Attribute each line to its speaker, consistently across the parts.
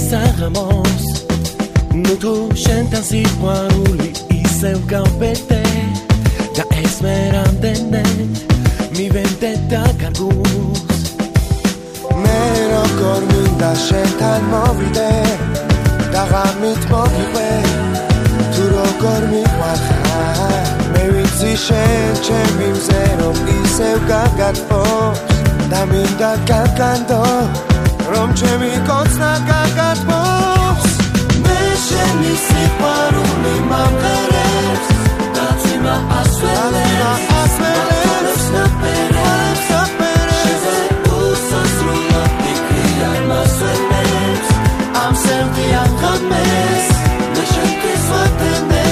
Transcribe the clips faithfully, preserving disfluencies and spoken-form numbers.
Speaker 1: საღამოს ნუ თუ შენთან სიყვარული ისევ გავბედე და ეს მე რამდენად მივენდე და გარგულს მე როგორ მინდა შენთან მოვიდე და ღამით მოგიყვე თუ როგორ მიყვარხარ მე ვიცი შენ ჩემი მზე რომ ისევ გაგათბობს და მინდა გაგანდო რომ ჩემი კოცნა გაგათბობს მე შენი სიყვარული მომღერებს და ძიმა ასველებს ასველებს ნაპერებს ნაპერებს უსასრულო ფიქრიან მასველებს ამ სევდიან ღამეს მე შენთვის ვატენე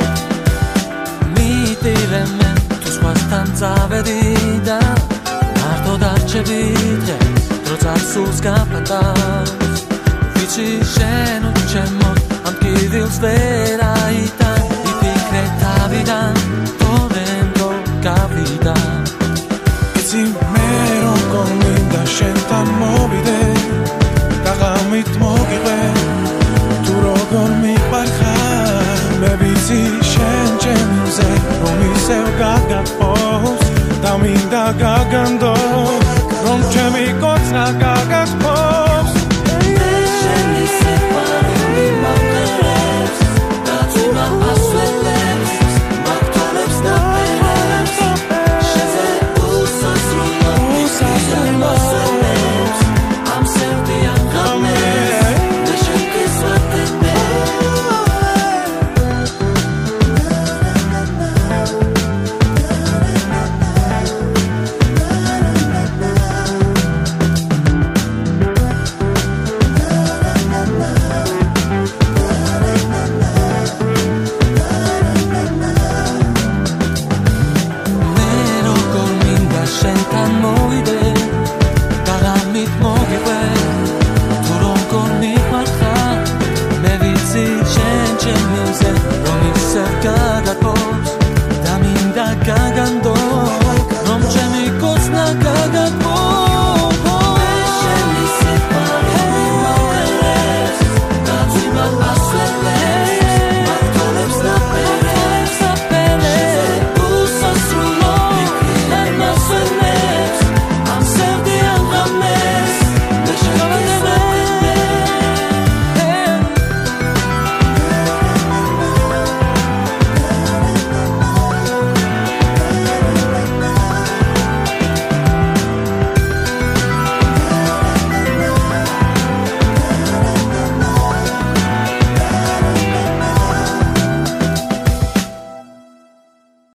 Speaker 1: მიტირემე თუ სხვასთან წავედი და მარტო დარჩები დღეს Sus capatas Vici sceno c'emmo Anche il sfera ita I picreta vida Torrendo capita Vici mero con linda scelta mobile Dagamit mogile Tu rogor mi parja Me vici scen c'emze Romi seu gagat pos Daminda gagando Non c'emi kocna